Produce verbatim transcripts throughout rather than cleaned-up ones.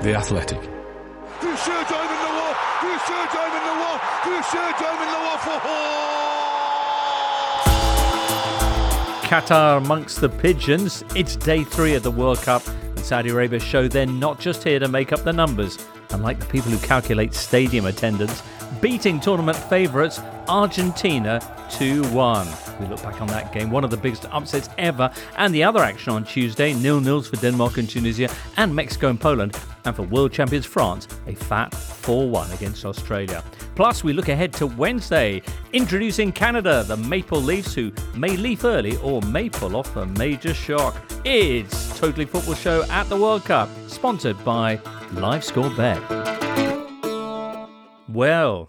The Athletic. Boucher driving the wall. Boucher driving the wall. Boucher driving the wall for Qatar amongst the pigeons. It's day three of the World Cup, and Saudi Arabia show they're not just here to make up the numbers. Unlike the people who calculate stadium attendance, beating tournament favourites Argentina two one. We look back on that game, one of the biggest upsets ever, and the other action on Tuesday, nil-nils for Denmark and Tunisia, and Mexico and Poland, and for world champions France, a fat four one against Australia. Plus, we look ahead to Wednesday, introducing Canada, the Maple Leafs, who may leaf early or may pull off a major shock. It's Totally Football Show at the World Cup, sponsored by LiveScore Bet. Well,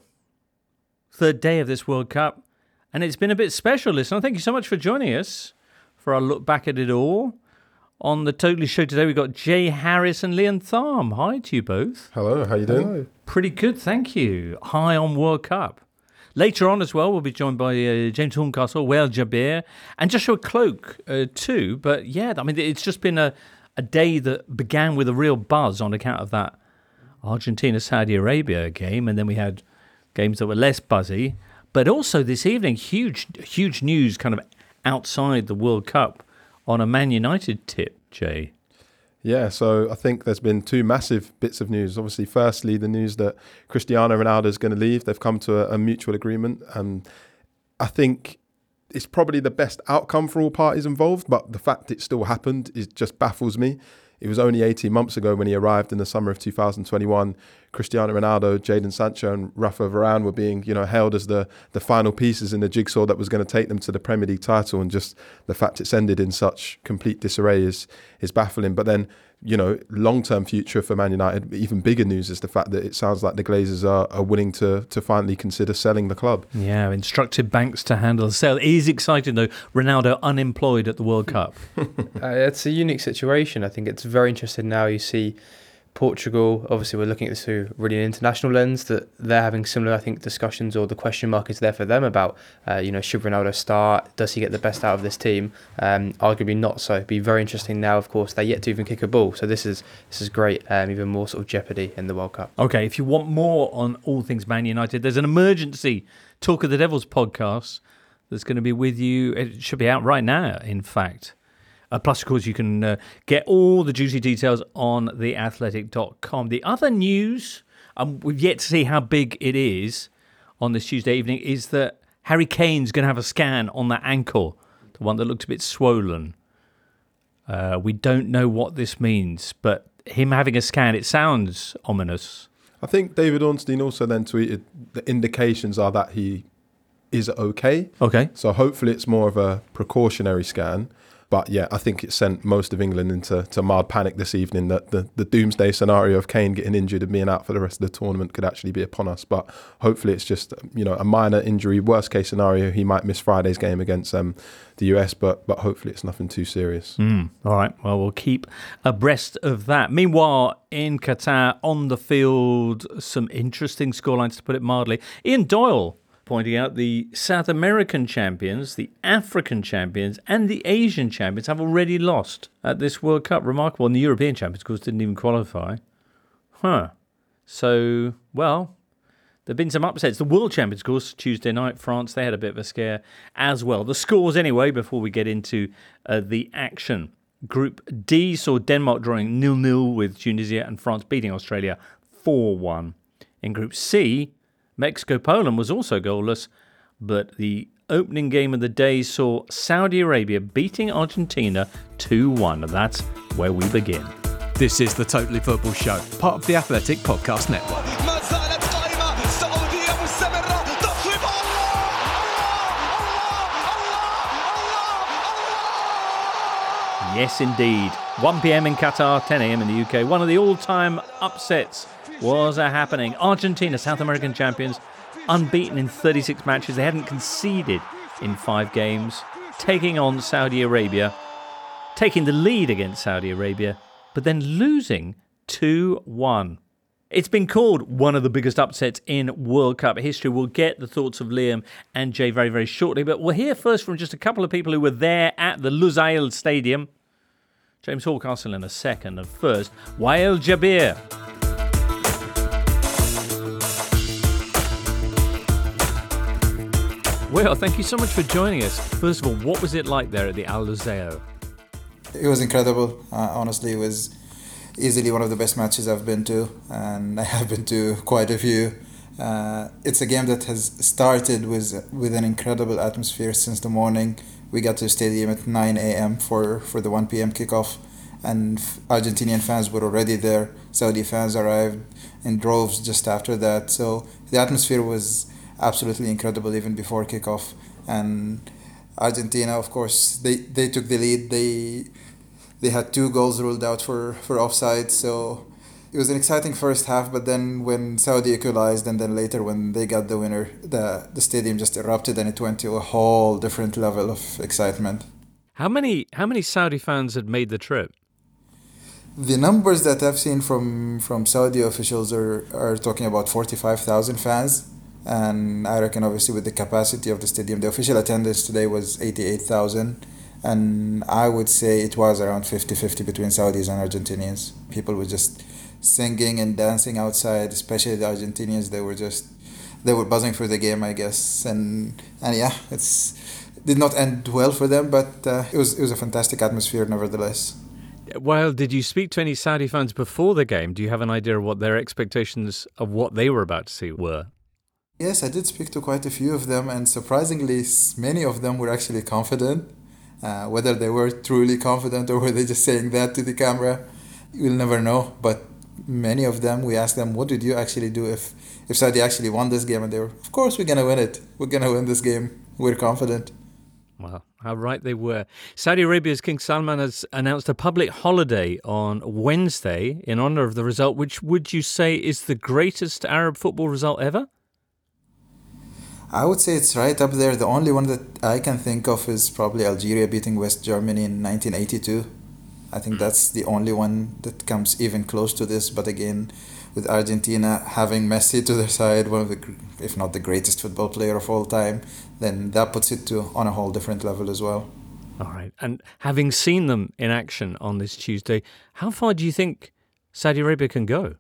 third day of this World Cup, and it's been a bit special, listener. Thank you so much for joining us for our look back at it all. On the Totally Show today, we've got Jay Harris and Liam Tharm. Hi to you both. Hello, how you doing? Hello. Pretty good, thank you. High on World Cup. Later on as well, we'll be joined by uh, James Horncastle, Wael Jabir, and Joshua Cloak uh, too. But yeah, I mean, it's just been a, a day that began with a real buzz on account of that Argentina-Saudi Arabia game, and then we had games that were less buzzy. But also this evening, huge, huge news kind of outside the World Cup on a Man United tip, Jay. Yeah, so I think there's been two massive bits of news. Obviously, firstly, the news that Cristiano Ronaldo is going to leave. They've come to a, a mutual agreement. And I think it's probably the best outcome for all parties involved. But the fact it still happened is just baffles me. It was only eighteen months ago when he arrived in the summer of two thousand twenty-one. Cristiano Ronaldo, Jadon Sancho and Rafa Varane were being, you know, hailed as the, the final pieces in the jigsaw that was going to take them to the Premier League title. And just the fact it's ended in such complete disarray is is baffling. But then, you know, long-term future for Man United, even bigger news is the fact that it sounds like the Glazers are, are willing to to finally consider selling the club. Yeah, instructed banks to handle the sale. It is exciting, though. Ronaldo unemployed at the World Cup. uh, it's a unique situation. I think it's very interesting now. You see Portugal, obviously we're looking at this through really an international lens, that they're having similar, I think, discussions, or the question mark is there for them about, uh, you know, should Ronaldo start? Does he get the best out of this team? Um, arguably not so. It'd be very interesting now, of course, they're yet to even kick a ball. So this is this is great, um, even more sort of jeopardy in the World Cup. Okay, if you want more on all things Man United, there's an emergency Talk of the Devils podcast that's going to be with you. It should be out right now, in fact. Uh, plus, of course, you can uh, get all the juicy details on the athletic dot com. The other news, um, we've yet to see how big it is on this Tuesday evening, is that Harry Kane's going to have a scan on that ankle, the one that looked a bit swollen. Uh, we don't know what this means, but him having a scan, it sounds ominous. I think David Ornstein also then tweeted the indications are that he is okay. Okay. So hopefully it's more of a precautionary scan. But yeah, I think it sent most of England into to mild panic this evening that the, the doomsday scenario of Kane getting injured and being out for the rest of the tournament could actually be upon us. But hopefully it's just, you know, a minor injury. Worst case scenario, he might miss Friday's game against um, the U S, but but hopefully it's nothing too serious. Mm, all right, well, we'll keep abreast of that. Meanwhile, in Qatar, on the field, some interesting scorelines, to put it mildly. Ian Doyle pointing out the South American champions, the African champions, and the Asian champions have already lost at this World Cup. Remarkable. And the European champions, of course, didn't even qualify. Huh. So, well, there have been some upsets. The world champions, of course, Tuesday night, France, they had a bit of a scare as well. The scores, anyway, before we get into uh, the action. Group D saw Denmark drawing nil-nil with Tunisia and France beating Australia four one. In Group C, Mexico-Poland was also goalless, but the opening game of the day saw Saudi Arabia beating Argentina two one, and that's where we begin. This is the Totally Football Show, part of the Athletic Podcast Network. Yes, indeed. one p.m. in Qatar, ten a.m. in the U K. One of the all-time upsets was a happening. Argentina, South American champions, unbeaten in thirty-six matches. They hadn't conceded in five games, taking on Saudi Arabia, taking the lead against Saudi Arabia, but then losing two one. It's been called one of the biggest upsets in World Cup history. We'll get the thoughts of Liam and Jay very, very shortly, but we'll hear first from just a couple of people who were there at the Lusail Stadium. James Horncastle in a second, and first, Wael Jabir. Well, thank you so much for joining us. First of all, what was it like there at the Al Luzeo? It was incredible. Uh, honestly, it was easily one of the best matches I've been to, and I have been to quite a few. Uh, it's a game that has started with with an incredible atmosphere since the morning. We got to the stadium at nine a.m. for, for the one p.m. kickoff, and Argentinian fans were already there. Saudi fans arrived in droves just after that. So the atmosphere was absolutely incredible even before kickoff. And Argentina, of course, they, they took the lead. They they had two goals ruled out for, for offside. So it was an exciting first half, but then when Saudi equalized and then later when they got the winner, the, the stadium just erupted and it went to a whole different level of excitement. How many how many Saudi fans had made the trip? The numbers that I've seen from, from Saudi officials are, are talking about forty-five thousand fans. And I reckon obviously with the capacity of the stadium, the official attendance today was eighty-eight thousand. And I would say it was around fifty-fifty between Saudis and Argentinians. People were just singing and dancing outside, especially the Argentinians. They were just, they were buzzing for the game, I guess. And and yeah, it's it did not end well for them, but uh, it was it was a fantastic atmosphere nevertheless. Well, did you speak to any Saudi fans before the game? Do you have an idea of what their expectations of what they were about to see were? Yes, I did speak to quite a few of them, and surprisingly, many of them were actually confident. Uh, whether they were truly confident or were they just saying that to the camera, we'll never know. But many of them, we asked them, what would you actually do if, if Saudi actually won this game? And they were, of course, we're going to win it. We're going to win this game. We're confident. Well, how right they were. Saudi Arabia's King Salman has announced a public holiday on Wednesday in honour of the result, which would you say is the greatest Arab football result ever? I would say it's right up there. The only one that I can think of is probably Algeria beating West Germany in nineteen eighty-two. I think that's the only one that comes even close to this. But again, with Argentina having Messi to their side, one of the, if not the greatest football player of all time, then that puts it to on a whole different level as well. All right. And having seen them in action on this Tuesday, how far do you think Saudi Arabia can go?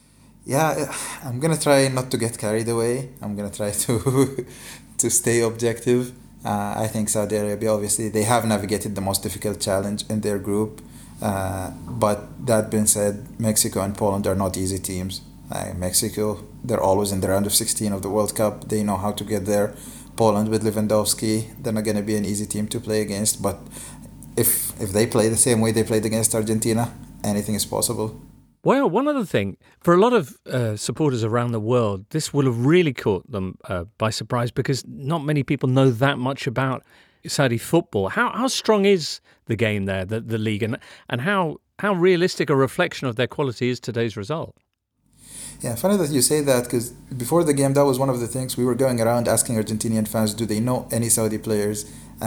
Yeah, I'm going to try not to get carried away. I'm going to try to to stay objective. Uh, I think Saudi Arabia, obviously, they have navigated the most difficult challenge in their group. Uh, but that being said, Mexico and Poland are not easy teams. Uh, Mexico, they're always in the round of sixteen of the World Cup. They know how to get there. Poland with Lewandowski, they're not going to be an easy team to play against. But if if they play the same way they played against Argentina, anything is possible. Well, one other thing, for a lot of uh, supporters around the world, this will have really caught them uh, by surprise because not many people know that much about Saudi football. How how strong is the game there, the, the league, and, and how, how realistic a reflection of their quality is today's result? Yeah, funny that you say that because before the game, that was one of the things we were going around asking Argentinian fans, do they know any Saudi players?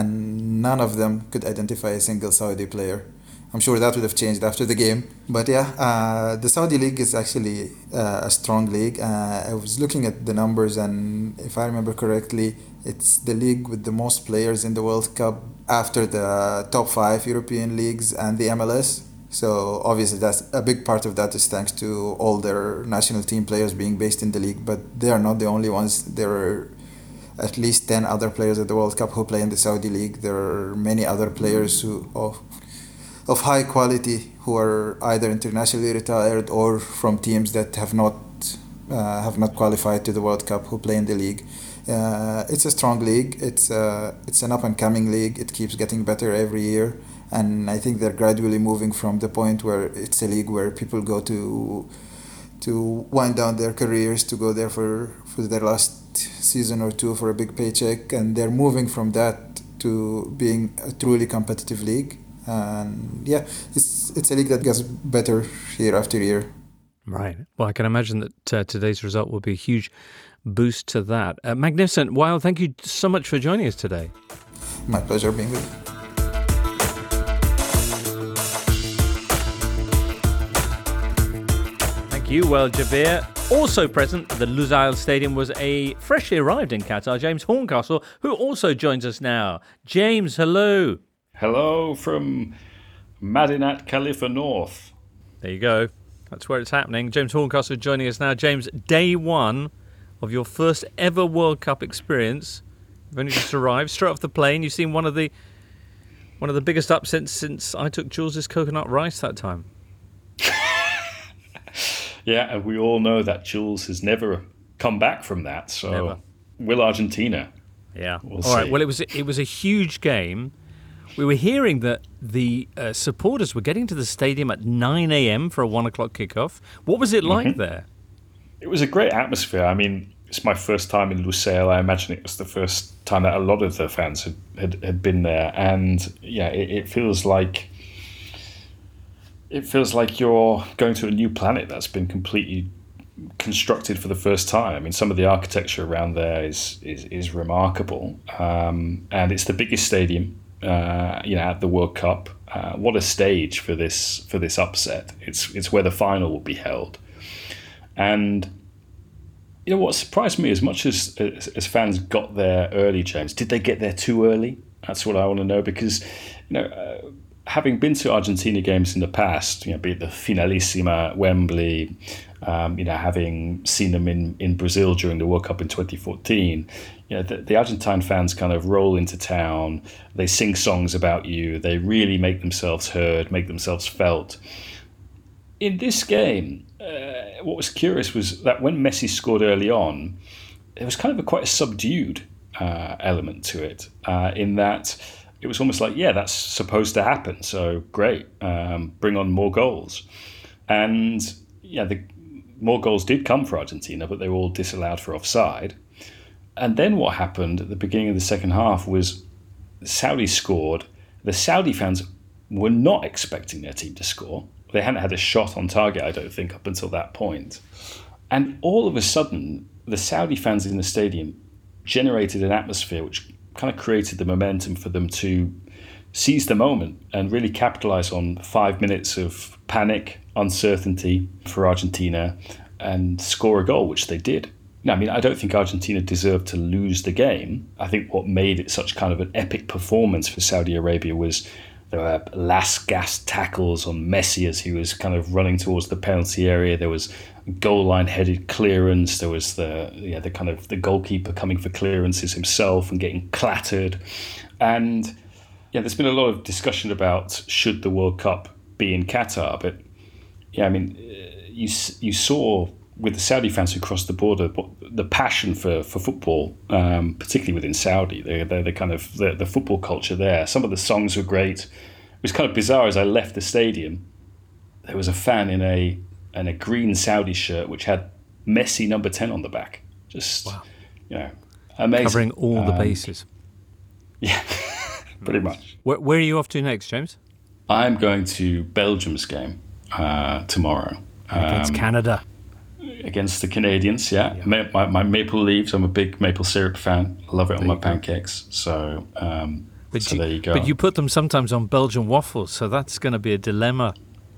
And none of them could identify a single Saudi player. I'm sure that would have changed after the game. But yeah, uh, the Saudi league is actually uh, a strong league. Uh, I was looking at the numbers, and if I remember correctly, it's the league with the most players in the World Cup after the top five European leagues and the M L S. So obviously that's a big part of that is thanks to all their national team players being based in the league. But they are not the only ones. There are at least ten other players at the World Cup who play in the Saudi league. There are many other players who... Oh, of high quality who are either internationally retired or from teams that have not uh, have not qualified to the World Cup who play in the league. Uh, it's a strong league. It's uh, it's an up and coming league. It keeps getting better every year, and I think they're gradually moving from the point where it's a league where people go to to wind down their careers, to go there for, for their last season or two for a big paycheck, and they're moving from that to being a truly competitive league. And yeah, it's it's a league that gets better year after year. Right. Well, I can imagine that uh, today's result will be a huge boost to that. Uh, magnificent. Wael, thank you so much for joining us today. My pleasure being with you. Thank you, Wael Jabir. Also present at the Lusail Stadium was a freshly arrived in Qatar, James Horncastle, who also joins us now. James, hello. Hello from Madinat Khalifa North. There you go. That's where it's happening. James Horncastle joining us now. James, day one of your first ever World Cup experience. You've only just arrived, straight off the plane. You've seen one of the one of the biggest upsets since I took Jules' coconut rice that time. Yeah, and we all know that Jules has never come back from that. So Never. will Argentina? Yeah. We'll All see. right. Well, it was it was a huge game. We were hearing that the uh, supporters were getting to the stadium at nine a.m. for a one o'clock kickoff. What was it like Mm-hmm. there? It was a great atmosphere. I mean, it's my first time in Lusail. I imagine it was the first time that a lot of the fans had, had, had been there. And yeah, it, it feels like it feels like you're going to a new planet that's been completely constructed for the first time. I mean, some of the architecture around there is is, is remarkable. Um, and it's the biggest stadium, uh, you know, at the World Cup. Uh, what a stage for this for this upset. It's it's where the final will be held. And you know what surprised me, as much as, as as fans got there early, James, did they get there too early? That's what I want to know, because you know, uh, having been to Argentina games in the past, you know, be it the Finalissima at Wembley, um, you know, having seen them in, in Brazil during the World Cup in twenty fourteen, you know, the, the Argentine fans kind of roll into town. They sing songs about you. They really make themselves heard, make themselves felt. In this game, uh, what was curious was that when Messi scored early on, there was kind of a quite a subdued uh, element to it, uh, in that it was almost like, yeah, that's supposed to happen, so great, um, bring on more goals. And yeah, the more goals did come for Argentina, but they were all disallowed for offside. And then what happened at the beginning of the second half was the Saudis scored. The Saudi fans were not expecting their team to score. They hadn't had a shot on target, I don't think, up until that point. And all of a sudden, the Saudi fans in the stadium generated an atmosphere which kind of created the momentum for them to seize the moment and really capitalize on five minutes of panic, uncertainty for Argentina, and score a goal, which they did. Now, I mean, I don't think Argentina deserved to lose the game. I think what made it such kind of an epic performance for Saudi Arabia was there were last gasp tackles on Messi as he was kind of running towards the penalty area. There was goal line headed clearance. There was the yeah the kind of the goalkeeper coming for clearances himself and getting clattered. And yeah, there's been a lot of discussion about should the World Cup be in Qatar, but yeah, I mean, you you saw with the Saudi fans who crossed the border, the passion for, for football, um, particularly within Saudi, they're, they're the kind of the, the football culture there. Some of the songs were great. It was kind of bizarre as I left the stadium. There was a fan in a in a green Saudi shirt which had Messi number ten on the back. Just, wow. you know, amazing. Covering all the um, bases. Yeah, pretty much. Where, where are you off to next, James? I'm going to Belgium's game uh, tomorrow. Against um, Canada. Against the Canadians, yeah. yeah. Ma- my, my maple leaves, I'm a big maple syrup fan. I love it on my pancakes. So, um, but so you, there you go. But you put them sometimes on Belgian waffles, so that's going to be a dilemma.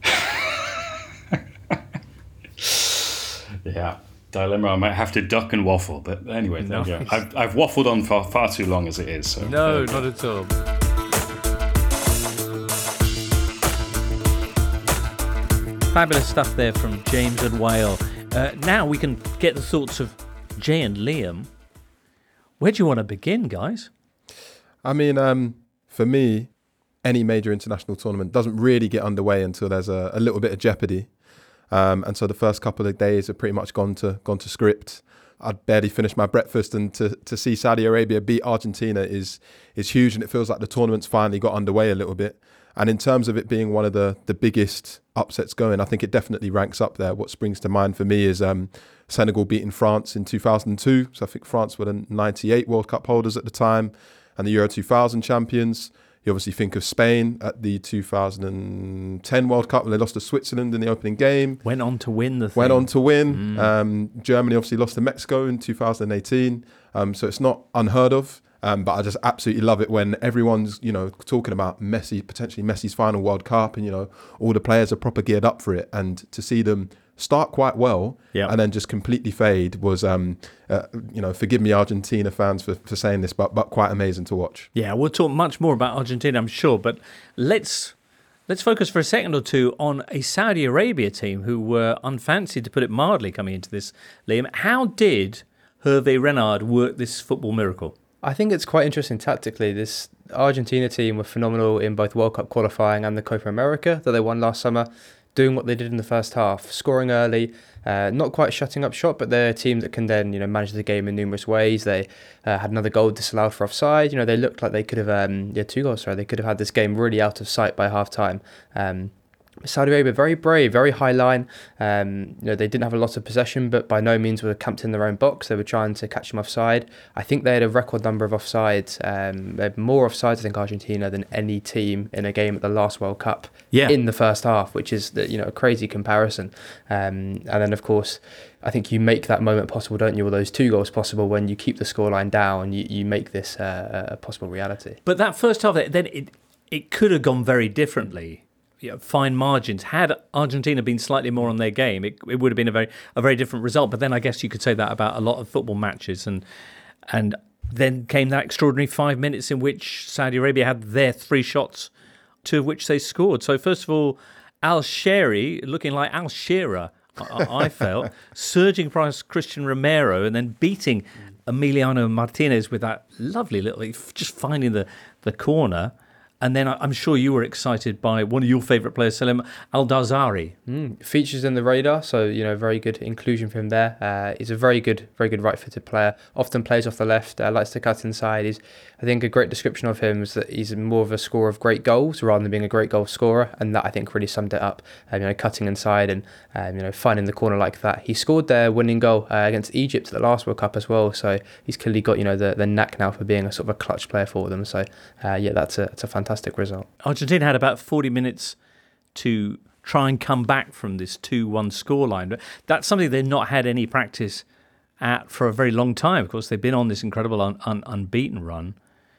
Yeah, dilemma. I might have to duck and waffle. But anyway, there nice. you go. I've, I've waffled on for far too long as it is. So no, not at all. Fabulous stuff there from James and Whale. Uh, now we can get the thoughts of Jay and Liam. Where do you want to begin, guys? I mean, um, for me, any major international tournament doesn't really get underway until there's a, a little bit of jeopardy. Um, and so the first couple of days have pretty much gone to gone to script. I'd barely finished my breakfast, and to, to see Saudi Arabia beat Argentina is is huge, and it feels like the tournament's finally got underway a little bit. And in terms of it being one of the, the biggest upsets going, I think it definitely ranks up there. What springs to mind for me is um, Senegal beating France in two thousand two. So I think France were the ninety-eight World Cup holders at the time and the Euro two thousand champions. You obviously think of Spain at the two thousand ten World Cup when they lost to Switzerland in the opening game. Went on to win the thing. Went on to win. Mm. Um, Germany obviously lost to Mexico in two thousand eighteen. Um, so it's not unheard of. Um, but I just absolutely love it when everyone's, you know, talking about Messi, potentially Messi's final World Cup, and, you know, all the players are proper geared up for it. And to see them start quite well yep. and then just completely fade was, um, uh, you know, forgive me, Argentina fans, for, for saying this, but but quite amazing to watch. Yeah, we'll talk much more about Argentina, I'm sure. But let's let's focus for a second or two on a Saudi Arabia team who were unfancied, to put it mildly, coming into this, Liam. How did Hervé Renard work this football miracle? I think it's quite interesting tactically. This Argentina team were phenomenal in both World Cup qualifying and the Copa America that they won last summer, doing what they did in the first half, scoring early, uh, not quite shutting up shop, but they're a team that can then, you know, manage the game in numerous ways. They uh, had another goal disallowed for offside. You know, they looked like they could have, um, yeah, two goals, sorry, they could have had this game really out of sight by half time. Um, Saudi Arabia, very brave, very high line. Um, you know, they didn't have a lot of possession, but by no means were camped in their own box. They were trying to catch them offside. I think they had a record number of offsides. Um, they had more offsides, I think, Argentina than any team in a game at the last World Cup Yeah. in the first half, which is, you know, a crazy comparison. Um, and then, of course, I think you make that moment possible, don't you? Or those two goals possible when you keep the scoreline down. You you make this uh, a possible reality. But that first half, then it it could have gone very differently. You know, fine margins. Had Argentina been slightly more on their game, it, it would have been a very a very different result. But then I guess you could say that about a lot of football matches. And and then came that extraordinary five minutes in which Saudi Arabia had their three shots, two of which they scored. So first of all, Al Shehri, looking like Al Shearer, I, I felt, surging past Christian Romero and then beating Emiliano Martinez with that lovely little, just finding the, the corner. And then I'm sure you were excited by one of your favourite players, Salim Al-Dawsari. Mm, features in the radar, so you know, very good inclusion for him there. Uh, he's a very good, very good right-footed player. Often plays off the left, uh, likes to cut inside. He's, I think, a great description of him is that he's more of a scorer of great goals rather than being a great goal scorer, and that I think really summed it up. Um, you know, cutting inside and um, you know, finding the corner like that. He scored their winning goal uh, against Egypt at the last World Cup as well. So he's clearly got, you know, the the knack now for being a sort of a clutch player for them. So uh, yeah, that's a that's a fantastic. Fantastic result. Argentina had about forty minutes to try and come back from this two one scoreline. That's something they've not had any practice at for a very long time. Of course, they've been on this incredible un- un- unbeaten run.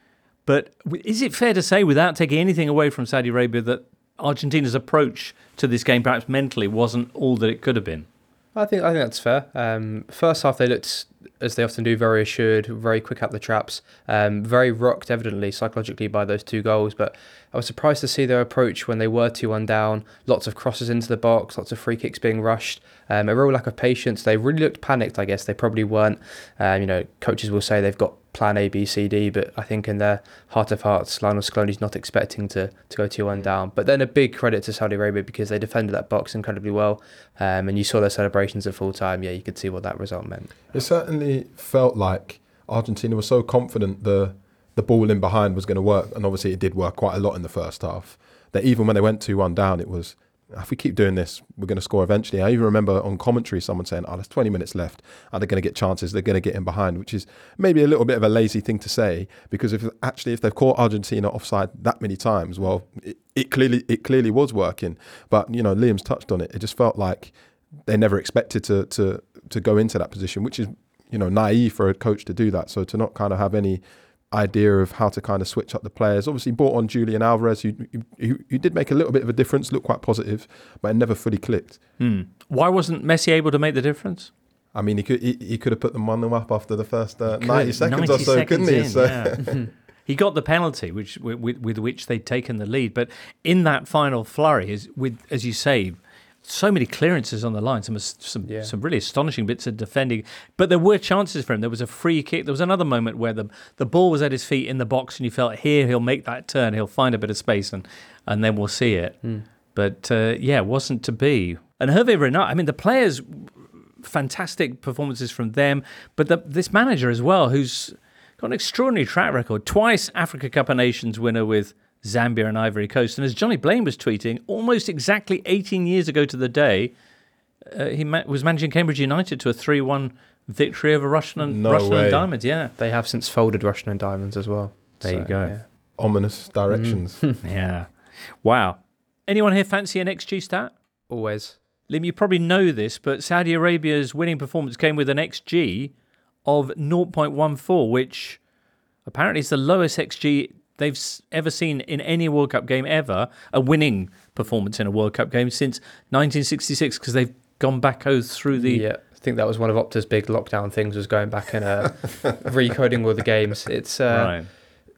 But is it fair to say, without taking anything away from Saudi Arabia, that Argentina's approach to this game, perhaps mentally, wasn't all that it could have been? I think I think that's fair. Um, first half, they looked, as they often do, very assured, very quick up the traps, um, very rocked, evidently, psychologically, by those two goals. But I was surprised to see their approach when they were two one down. Lots of crosses into the box, lots of free kicks being rushed, um, a real lack of patience. They really looked panicked, I guess. They probably weren't. Um, you know, coaches will say they've got plan A, B, C, D, but I think in their heart of hearts, Lionel Scaloni's not expecting to, to go two one down. But then a big credit to Saudi Arabia because they defended that box incredibly well, um, and you saw their celebrations at full time. Yeah, you could see what that result meant. It certainly felt like Argentina was so confident the the ball in behind was going to work, and obviously it did work quite a lot in the first half, that even when they went two one down, it was, if we keep doing this, we're going to score eventually. I even remember on commentary someone saying, oh, there's twenty minutes left. Are they going to get chances? They're going to get in behind, which is maybe a little bit of a lazy thing to say, because if actually if they've caught Argentina offside that many times, well, it, it clearly it clearly was working. But, you know, Liam's touched on it. It just felt like they never expected to to to go into that position, which is, you know, naive for a coach to do that. So to not kind of have any idea of how to kind of switch up the players. Obviously brought on Julian Alvarez, who, who, who did make a little bit of a difference, looked quite positive, but it never fully clicked. Hmm. Why wasn't Messi able to make the difference? I mean, he could he, he could have put them one nil up after the first uh, Could, ninety seconds or so, couldn't he? In, So. yeah. He got the penalty, which with, with which they'd taken the lead. But in that final flurry, is with as you say, so many clearances on the line, some some Yeah. some really astonishing bits of defending. But there were chances for him. There was a free kick. There was another moment where the the ball was at his feet in the box, and you felt here he'll make that turn, he'll find a bit of space, and and then we'll see it. Mm. But uh, yeah, it wasn't to be. And Hervé Renard, I mean, the players, fantastic performances from them, but the, this manager as well, who's got an extraordinary track record, twice Africa Cup of Nations winner with Zambia and Ivory Coast. And as Johnny Blaine was tweeting, almost exactly eighteen years ago to the day, uh, he ma- was managing Cambridge United to a three one victory over Russian and, No Russian way. and Diamonds. Yeah, They have since folded Russian and Diamonds as well. there So, you go. yeah. Ominous directions. Yeah. Wow. Anyone here fancy an X G stat? Always. Lim, you probably know this, but Saudi Arabia's winning performance came with an X G of zero point one four, which apparently is the lowest X G they've ever seen in any World Cup game ever, a winning performance in a World Cup game since nineteen sixty-six, because they've gone back oh through the... Yeah, I think that was one of Opta's big lockdown things, was going back and uh, recoding all the games. It's uh, Right.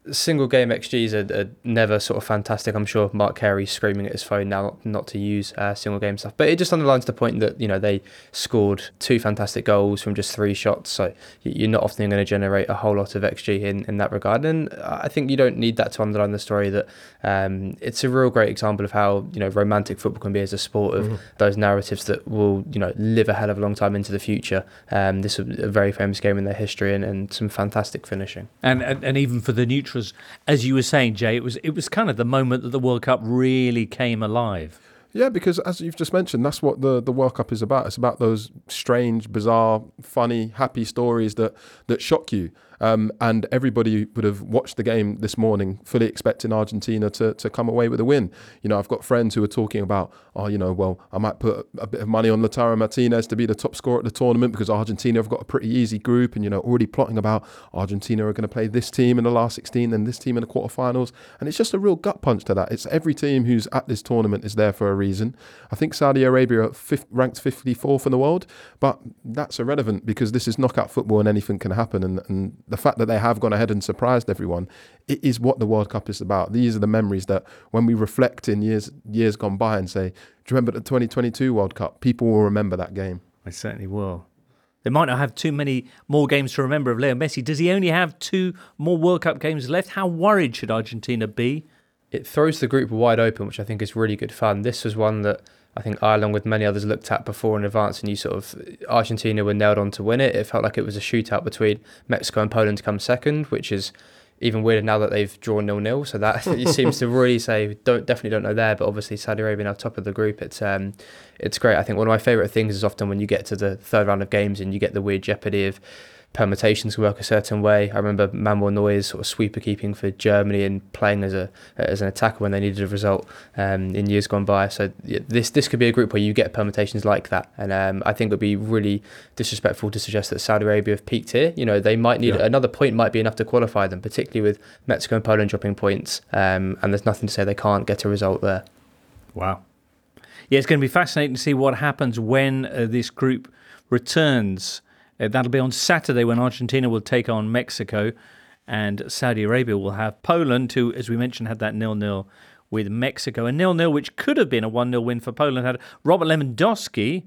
single game X Gs are, are never sort of fantastic. I'm sure Mark Carey's screaming at his phone now not to use uh, single game stuff, but it just underlines the point that, you know, they scored two fantastic goals from just three shots, so you're not often going to generate a whole lot of X G in, in that regard. And I think you don't need that to underline the story that um, it's a real great example of how, you know, romantic football can be as a sport, of mm-hmm. those narratives that will, you know, live a hell of a long time into the future. Um, this was a very famous game in their history, and, and some fantastic finishing. And, and and even for the neutrals, as you were saying, Jay, it was it was kind of the moment that the World Cup really came alive. Yeah, because as you've just mentioned, that's what the, the World Cup is about. It's about those strange, bizarre, funny, happy stories that, that shock you. Um, and everybody would have watched the game this morning fully expecting Argentina to, to come away with a win. You know, I've got friends who are talking about, oh, you know, well, I might put a, a bit of money on Lautaro Martinez to be the top scorer at the tournament because Argentina have got a pretty easy group, and, you know, already plotting about Argentina are going to play this team in the last sixteen and this team in the quarterfinals. And it's just a real gut punch to that. It's every team who's at this tournament is there for a reason. I think Saudi Arabia are fifth, ranked fifty-fourth in the world, but that's irrelevant because this is knockout football and anything can happen. And, and the fact that they have gone ahead and surprised everyone, it is what the World Cup is about. These are the memories that when we reflect in years years gone by and say, do you remember the twenty twenty-two World Cup? People will remember that game. They certainly will. They might not have too many more games to remember of Leo Messi. Does he only have two more World Cup games left? How worried should Argentina be? It throws the group wide open, which I think is really good fun. This was one that I think I, along with many others, looked at before in advance, and you sort of, Argentina were nailed on to win it. It felt like it was a shootout between Mexico and Poland to come second, which is even weirder now that they've drawn nil-nil. So that seems to really say, don't definitely don't know there, but obviously Saudi Arabia now top of the group. It's um, it's great. I think one of my favourite things is often when you get to the third round of games and you get the weird jeopardy of permutations work a certain way. I remember Manuel Neuer's sort of sweeper keeping for Germany and playing as a as an attacker when they needed a result um, in years gone by. So yeah, this this could be a group where you get permutations like that, and um, I think it would be really disrespectful to suggest that Saudi Arabia have peaked here. You know, they might need yeah. another point might be enough to qualify them, particularly with Mexico and Poland dropping points, um, and there's nothing to say they can't get a result there. Wow. Yeah, it's going to be fascinating to see what happens when uh, this group returns. Uh, that'll be on Saturday when Argentina will take on Mexico, and Saudi Arabia will have Poland, who, as we mentioned, had that nil-nil with Mexico. A nil-nil which could have been a one-nil win for Poland. Had Robert Lewandowski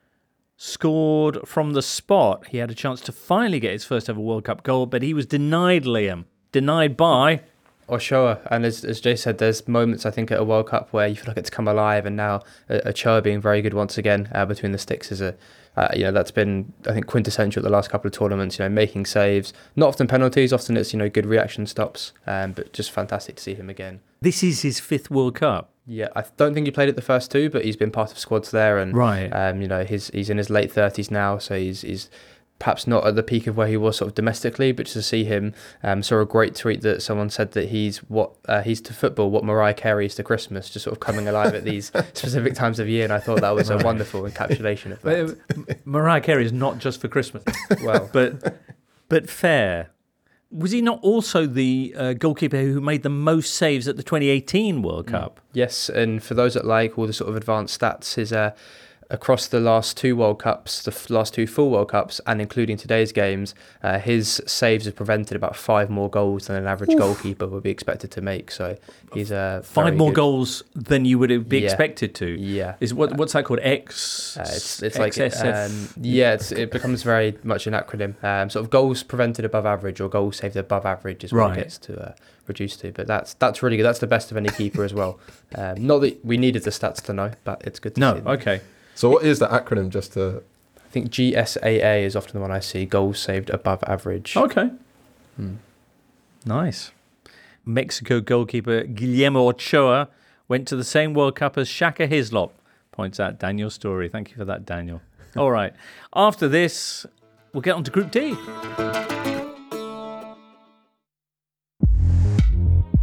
scored from the spot. He had a chance to finally get his first ever World Cup goal, but he was denied, Liam. Denied by Ochoa. And as as Jay said, there's moments, I think, at a World Cup where you feel like it's come alive, and now Ochoa being very good once again uh, between the sticks is a Uh, you know, that's been, I think, quintessential at the last couple of tournaments, you know, making saves. Not often penalties, often it's, you know, good reaction stops, um, but just fantastic to see him again. This is his fifth World Cup. Yeah, I don't think he played at the first two, but he's been part of squads there. And, right. um, you know, he's, he's in his late thirties now, so he's he's perhaps not at the peak of where he was sort of domestically, but to see him, um, saw a great tweet that someone said that he's what uh, he's to football what Mariah Carey is to Christmas, just sort of coming alive at these specific times of year, and I thought that was a wonderful encapsulation of that. But, Mariah Carey is not just for Christmas. Well, but but fair. Was he not also the uh, goalkeeper who made the most saves at the twenty eighteen World Cup? Yes, and for those that like all the sort of advanced stats, his uh, across the last two World Cups, the f- last two full World Cups, and including today's games, uh, his saves have prevented about five more goals than an average Oof. goalkeeper would be expected to make. So he's uh, five more good. goals than you would be yeah. expected to. Yeah, is what what's that called? X. Uh, it's it's X S F. like um, yeah, it's, it becomes very much an acronym. Um, sort of goals prevented above average or goals saved above average is what right. it gets to uh, reduce to. But that's that's really good. That's the best of any keeper as well. Um, not that we needed the stats to know, but it's good to no, see. No, okay. So what is the acronym, just to... I think G S A A is often the one I see, goals saved above average. Okay. Hmm. Nice. Mexico goalkeeper Guillermo Ochoa went to the same World Cup as Shaka Hislop, points out Daniel Story. Thank you for that, Daniel. All right. After this, we'll get on to Group D.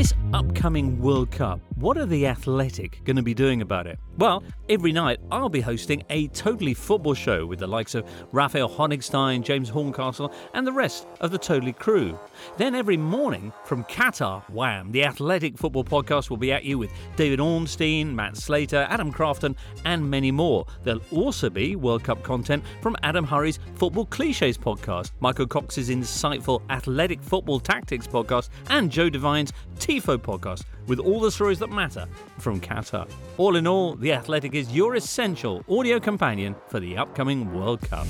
This upcoming World Cup, what are the Athletic going to be doing about it? Well, every night I'll be hosting a Totally Football show with the likes of Raphael Honigstein, James Horncastle and the rest of the Totally crew. Then every morning from Qatar, wham, the Athletic Football Podcast will be at you with David Ornstein, Matt Slater, Adam Crafton and many more. There'll also be World Cup content from Adam Hurrey's Football Clichés podcast, Michael Cox's insightful Athletic Football Tactics podcast and Joe Devine's Tifo podcast with all the stories that matter from Qatar. All in all, The Athletic is your essential audio companion for the upcoming World Cup.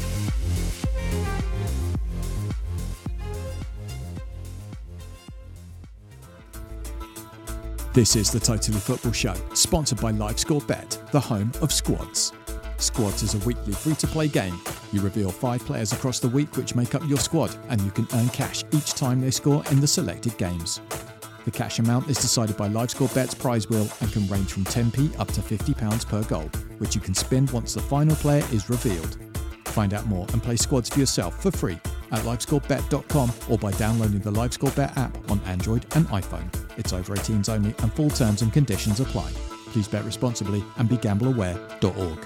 This is the Totally Football Show, sponsored by LiveScoreBet, the home of Squads. Squads is a weekly free-to-play game. You reveal five players across the week which make up your squad, and you can earn cash each time they score in the selected games. The cash amount is decided by LiveScoreBet's prize wheel and can range from ten p up to fifty pounds per goal, which you can spend once the final player is revealed. Find out more and play Squads for yourself for free at livescore bet dot com or by downloading the LiveScoreBet app on Android and iPhone. It's over eighteens only and full terms and conditions apply. Please bet responsibly and be gamble aware dot org.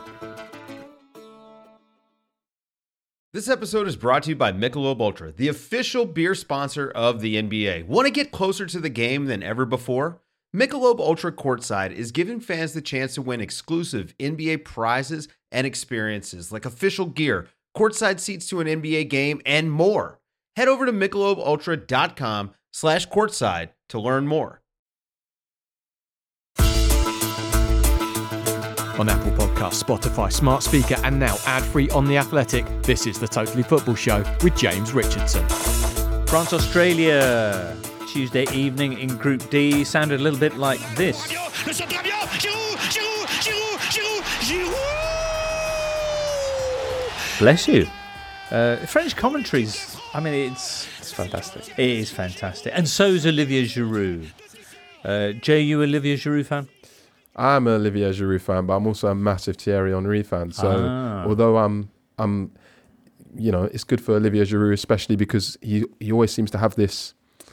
This episode is brought to you by Michelob Ultra, the official beer sponsor of the N B A. Want to get closer to the game than ever before? Michelob Ultra Courtside is giving fans the chance to win exclusive N B A prizes and experiences like official gear, courtside seats to an N B A game, and more. Head over to michelob ultra dot com slash courtside to learn more. On Apple Podcasts, Spotify, Smart Speaker, and now ad-free on The Athletic, this is the Totally Football Show with James Richardson. France, Australia, Tuesday evening in Group D, sounded a little bit like this. Bless you. Uh, French commentaries, I mean, it's... It's fantastic. It is fantastic. And so is Olivier Giroud. Uh, Jay, you Olivier Giroud fan? I'm an Olivier Giroud fan, but I'm also a massive Thierry Henry fan. So Ah. although I'm, I'm, you know, it's good for Olivier Giroud, especially because he he always seems to have this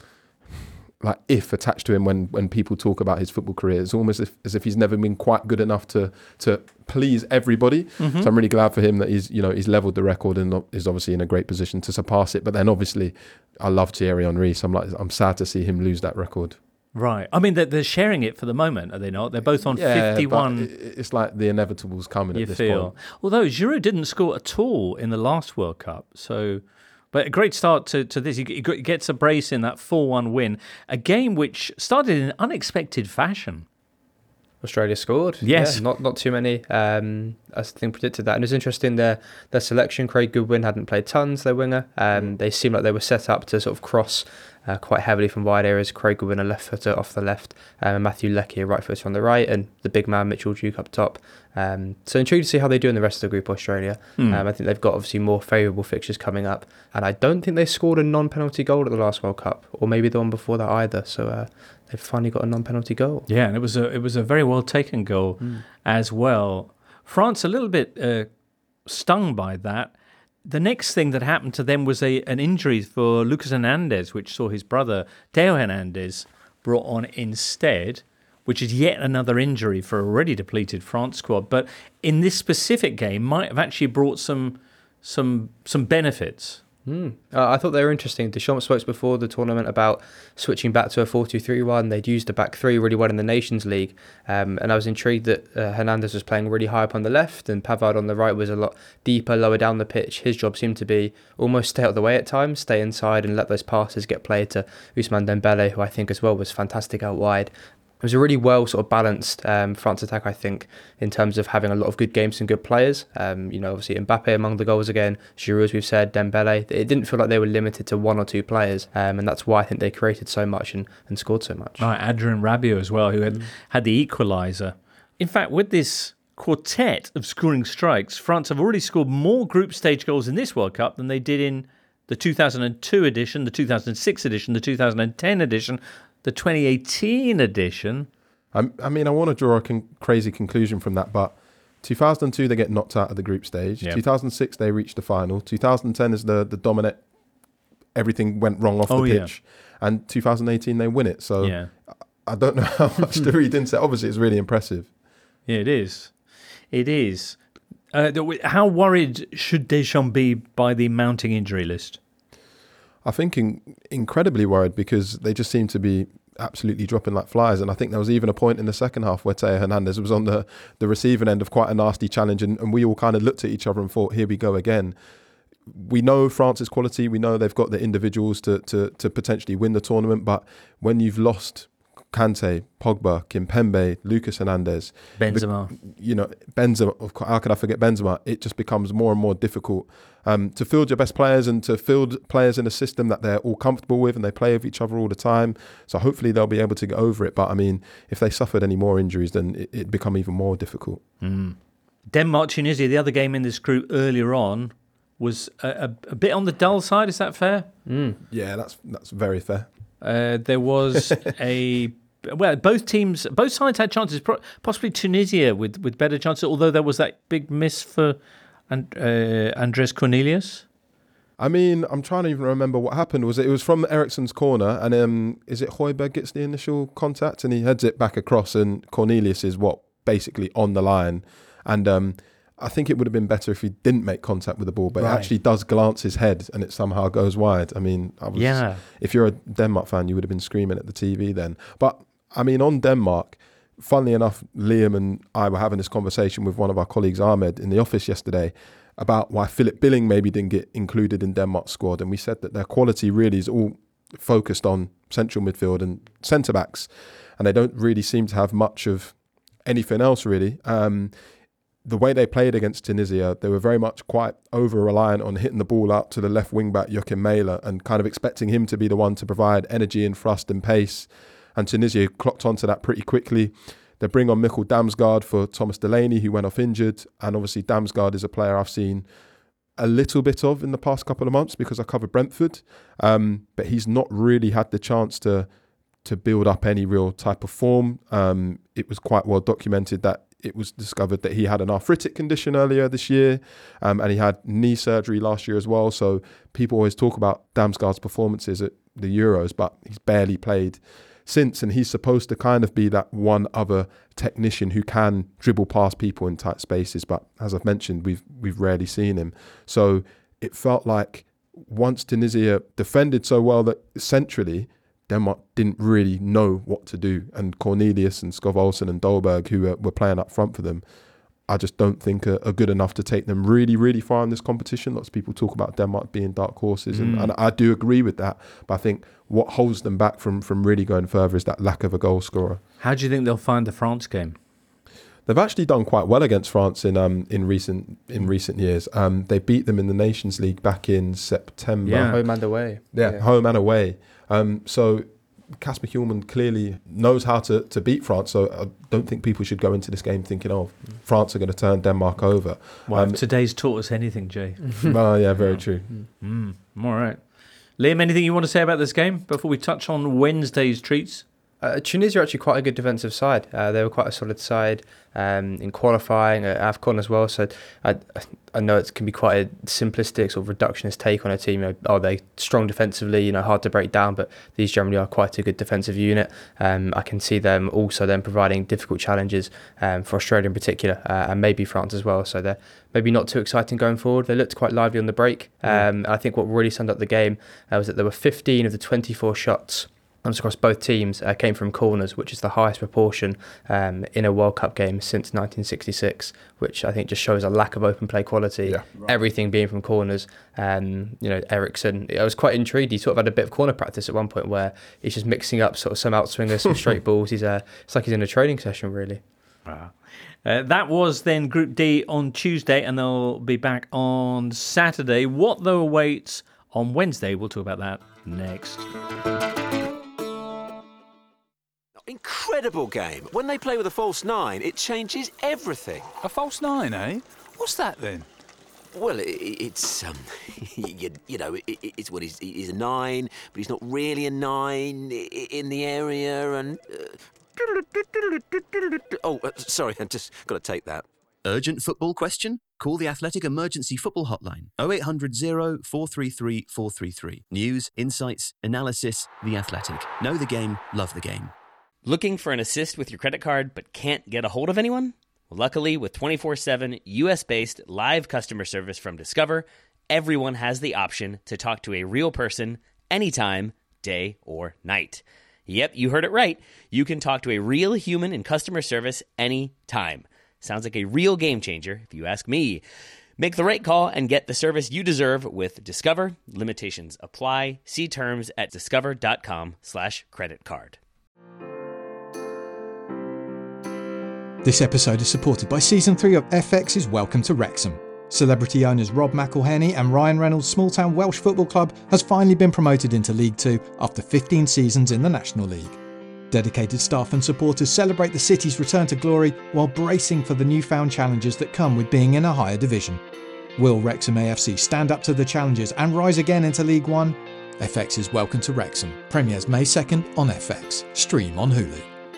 like if attached to him when when people talk about his football career. It's almost as if, as if he's never been quite good enough to to please everybody. Mm-hmm. So I'm really glad for him that he's you know he's leveled the record and is obviously in a great position to surpass it. But then obviously I love Thierry Henry, so I'm like I'm sad to see him lose that record. Right. I mean, they're, they're sharing it for the moment, are they not? They're both on Yeah, fifty-one. but it- it's like the inevitable's coming You at this feel. point. Although Giroud didn't score at all in the last World Cup, so but a great start to, to this. He, he gets a brace in that four one win, a game which started in unexpected fashion. Australia scored. Yes. Yeah, not not too many. Um, I think predicted that. And it's interesting their their selection. Craig Goodwin hadn't played tons, their winger. Um, they seemed like they were set up to sort of cross uh, quite heavily from wide areas. Craig Goodwin, a left footer off the left, um, and Matthew Leckie, a right footer on the right, and the big man Mitchell Duke up top. Um, so intrigued to see how they do in the rest of the group, Australia. Hmm. Um, I think they've got obviously more favourable fixtures coming up. And I don't think they scored a non-penalty goal at the last World Cup, or maybe the one before that either. So uh, they've finally got a non-penalty goal. Yeah, and it was a it was a very well taken goal as well. France a little bit uh, stung by that. The next thing that happened to them was a an injury for Lucas Hernandez, which saw his brother Theo Hernandez brought on instead, which is yet another injury for a already depleted France squad. But in this specific game, might have actually brought some some some benefits. Mm. Uh, I thought they were interesting. Deschamps spoke before the tournament about switching back to a four two three one. They'd used the back three really well in the Nations League. Um, and I was intrigued that uh, Hernandez was playing really high up on the left and Pavard on the right was a lot deeper, lower down the pitch. His job seemed to be almost stay out of the way at times, stay inside and let those passes get played to Ousmane Dembele, who I think as well was fantastic out wide. It was a really well sort of balanced um, France attack, I think, in terms of having a lot of good games and good players. Um, you know, obviously Mbappe among the goals again, Giroud, as we've said, Dembele. It didn't feel like they were limited to one or two players, um, and that's why I think they created so much and, and scored so much. Right, Adrien Rabiot as well, who had, mm. had the equaliser. In fact, with this quartet of scoring strikes, France have already scored more group stage goals in this World Cup than they did in the two thousand two edition, the two thousand six edition, the two thousand ten edition, the twenty eighteen edition. I, I mean, I want to draw a con- crazy conclusion from that, but two thousand two they get knocked out of the group stage. Yep. two thousand six they reach the final. two thousand ten is the the dominant. Everything went wrong off oh, the pitch, yeah. and two thousand eighteen they win it. So yeah. I don't know how much to read into it. Obviously, it's really impressive. Yeah, it is. It is. Uh, how worried should Deschamps be by the mounting injury list? I think in, incredibly worried, because they just seem to be absolutely dropping like flies. And I think there was even a point in the second half where Teo Hernandez was on the, the receiving end of quite a nasty challenge, and, and we all kind of looked at each other and thought, here we go again. We know France's quality. We know they've got the individuals to, to, to potentially win the tournament. But when you've lost Kante, Pogba, Kimpembe, Lucas Hernandez, Benzema, the, you know, Benzema, how could I forget Benzema? It just becomes more and more difficult um, to field your best players and to field players in a system that they're all comfortable with and they play with each other all the time. So hopefully they'll be able to get over it. But I mean, if they suffered any more injuries, then it, it'd become even more difficult. Mm. Denmark, Tunisia, the other game in this group earlier on, was a, a, a bit on the dull side. Is that fair? Mm. Yeah, that's that's very fair. Uh, there was a well, both teams, both sides had chances. Possibly Tunisia with, with better chances, although there was that big miss for and, uh, Andres Cornelius. I mean, I'm trying to even remember what happened. Was it? It was from Eriksen's corner, and um, is it Højbjerg gets the initial contact and he heads it back across, and Cornelius is what basically on the line, and um. I think it would have been better if he didn't make contact with the ball, but right. It actually does glance his head and it somehow goes wide. I mean, I was, yeah. If you're a Denmark fan, you would have been screaming at the T V then. But, I mean, on Denmark, funnily enough, Liam and I were having this conversation with one of our colleagues, Ahmed, in the office yesterday about why Philip Billing maybe didn't get included in Denmark's squad. And we said that their quality really is all focused on central midfield and centre-backs, and they don't really seem to have much of anything else, really. Um The way they played against Tunisia, they were very much quite over-reliant on hitting the ball out to the left wing-back, Joachim Mæhle, and kind of expecting him to be the one to provide energy and thrust and pace. And Tunisia clocked onto that pretty quickly. They bring on Mikkel Damsgaard for Thomas Delaney, who went off injured. And obviously Damsgaard is a player I've seen a little bit of in the past couple of months because I covered Brentford. Um, but he's not really had the chance to to build up any real type of form. Um, it was quite well documented that it was discovered that he had an arthritic condition earlier this year, um, and he had knee surgery last year as well. So people always talk about Damsgaard's performances at the Euros, but he's barely played since, and he's supposed to kind of be that one other technician who can dribble past people in tight spaces. But as I've mentioned, we've we've rarely seen him. So it felt like once Tunisia defended so well that centrally, Denmark didn't really know what to do. And Cornelius and Skov Olsen and Dolberg, who were, were playing up front for them, I just don't think are, are good enough to take them really, really far in this competition. Lots of people talk about Denmark being dark horses, and, mm. and I do agree with that. But I think what holds them back from, from really going further is that lack of a goal scorer. How do you think they'll find the France game? They've actually done quite well against France in um in recent in recent years. Um, they beat them in the Nations League back in September. Yeah, home and away. Yeah, yeah. home and away. Um, so Kasper Hjulmand clearly knows how to, to beat France. So I don't think people should go into this game thinking, oh, France are going to turn Denmark over. Well, um, today's taught us anything, Jay. Well, yeah, very true. Mm. All right. Liam, anything you want to say about this game before we touch on Wednesday's treats? Uh, Tunisia are actually quite a good defensive side. Uh, they were quite a solid side um, in qualifying at AFCON as well. So I, I know it can be quite a simplistic sort of reductionist take on a team. You know, are they strong defensively? You know, hard to break down, but these generally are quite a good defensive unit. Um, I can see them also then providing difficult challenges um, for Australia in particular, uh, and maybe France as well. So they're maybe not too exciting going forward. They looked quite lively on the break. Um, mm. I think what really summed up the game uh, was that there were fifteen of the twenty-four shots across both teams uh, came from corners, which is the highest proportion um, in a World Cup game since nineteen sixty-six, which I think just shows a lack of open play quality. Yeah, right. Everything being from corners. Um, you know, Eriksen, I was quite intrigued. He sort of had a bit of corner practice at one point where he's just mixing up sort of some outswingers, some straight balls. He's uh, it's like he's in a training session, really. Wow. Uh, that was then Group D on Tuesday, and they'll be back on Saturday. What though awaits on Wednesday? We'll talk about that next. Incredible game. When they play with a false nine, it changes everything. A false nine, eh? What's that then? Well, it, it's, um, you, you know, it, it's what he's, he's a nine, but he's not really a nine in the area, and... Uh, oh, uh, sorry, I just got to take that. Urgent football question? Call the Athletic Emergency Football Hotline. oh eight hundred, oh four three three, four three three. News, insights, analysis, The Athletic. Know the game, love the game. Looking for an assist with your credit card but can't get a hold of anyone? Well, luckily, with twenty-four seven U S-based live customer service from Discover, everyone has the option to talk to a real person anytime, day or night. Yep, you heard it right. You can talk to a real human in customer service anytime. Sounds like a real game changer, if you ask me. Make the right call and get the service you deserve with Discover. Limitations apply. See terms at discover.com slash credit card. This episode is supported by Season three of F X's Welcome to Wrexham. Celebrity owners Rob McElhenney and Ryan Reynolds' small-town Welsh football club has finally been promoted into League Two after fifteen seasons in the National League. Dedicated staff and supporters celebrate the city's return to glory while bracing for the newfound challenges that come with being in a higher division. Will Wrexham A F C stand up to the challenges and rise again into League One? F X's Welcome to Wrexham premieres May second on F X. Stream on Hulu.